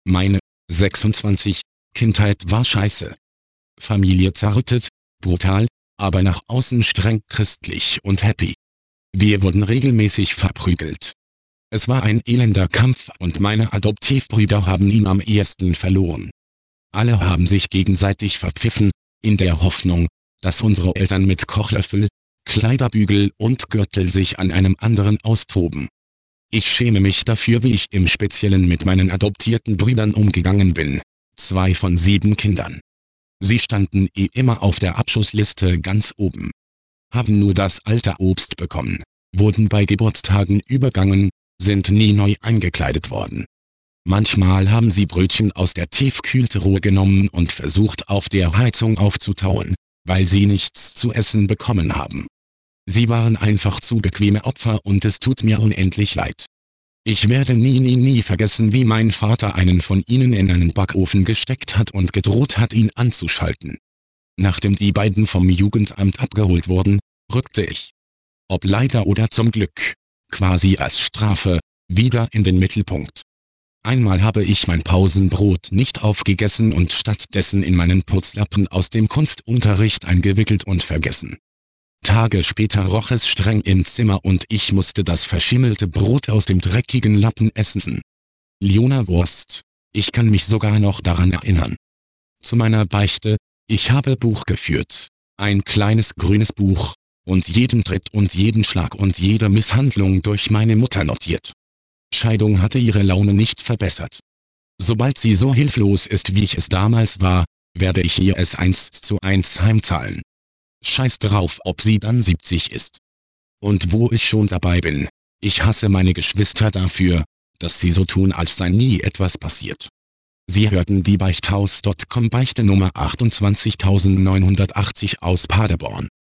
Meine 26 Kindheit war scheiße. Familie zerrüttet, brutal, aber nach außen streng christlich und happy. Wir wurden regelmäßig verprügelt. Es war ein elender Kampf und meine Adoptivbrüder haben ihn am ehesten verloren. Alle haben sich gegenseitig verpfiffen, in der Hoffnung, dass unsere Eltern mit Kochlöffel, Kleiderbügel und Gürtel sich an einem anderen austoben. Ich schäme mich dafür, wie ich im Speziellen mit meinen adoptierten Brüdern umgegangen bin. 2 von 7 Kindern. Sie standen immer auf der Abschussliste ganz oben. Haben nur das alte Obst bekommen, wurden bei Geburtstagen übergangen, sind nie neu eingekleidet worden. Manchmal haben sie Brötchen aus der Tiefkühltruhe genommen und versucht auf der Heizung aufzutauen, weil sie nichts zu essen bekommen haben. Sie waren einfach zu bequeme Opfer und es tut mir unendlich leid. Ich werde nie vergessen, wie mein Vater einen von ihnen in einen Backofen gesteckt hat und gedroht hat, ihn anzuschalten. Nachdem die beiden vom Jugendamt abgeholt wurden, rückte ich, ob leider oder zum Glück, quasi als Strafe, wieder in den Mittelpunkt. Einmal habe ich mein Pausenbrot nicht aufgegessen und stattdessen in meinen Putzlappen aus dem Kunstunterricht eingewickelt und vergessen. Tage später roch es streng im Zimmer und ich musste das verschimmelte Brot aus dem dreckigen Lappen essen. Leona Wurst. Ich kann mich sogar noch daran erinnern. Zu meiner Beichte, ich habe Buch geführt. Ein kleines grünes Buch. Und jeden Tritt und jeden Schlag und jede Misshandlung durch meine Mutter notiert. Scheidung hatte ihre Laune nicht verbessert. Sobald sie so hilflos ist, wie ich es damals war, werde ich ihr es 1:1 heimzahlen. Scheiß drauf, ob sie dann 70 ist. Und wo ich schon dabei bin, ich hasse meine Geschwister dafür, dass sie so tun, als sei nie etwas passiert. Sie hörten die Beichthaus.com Beichte Nummer 28980 aus Paderborn.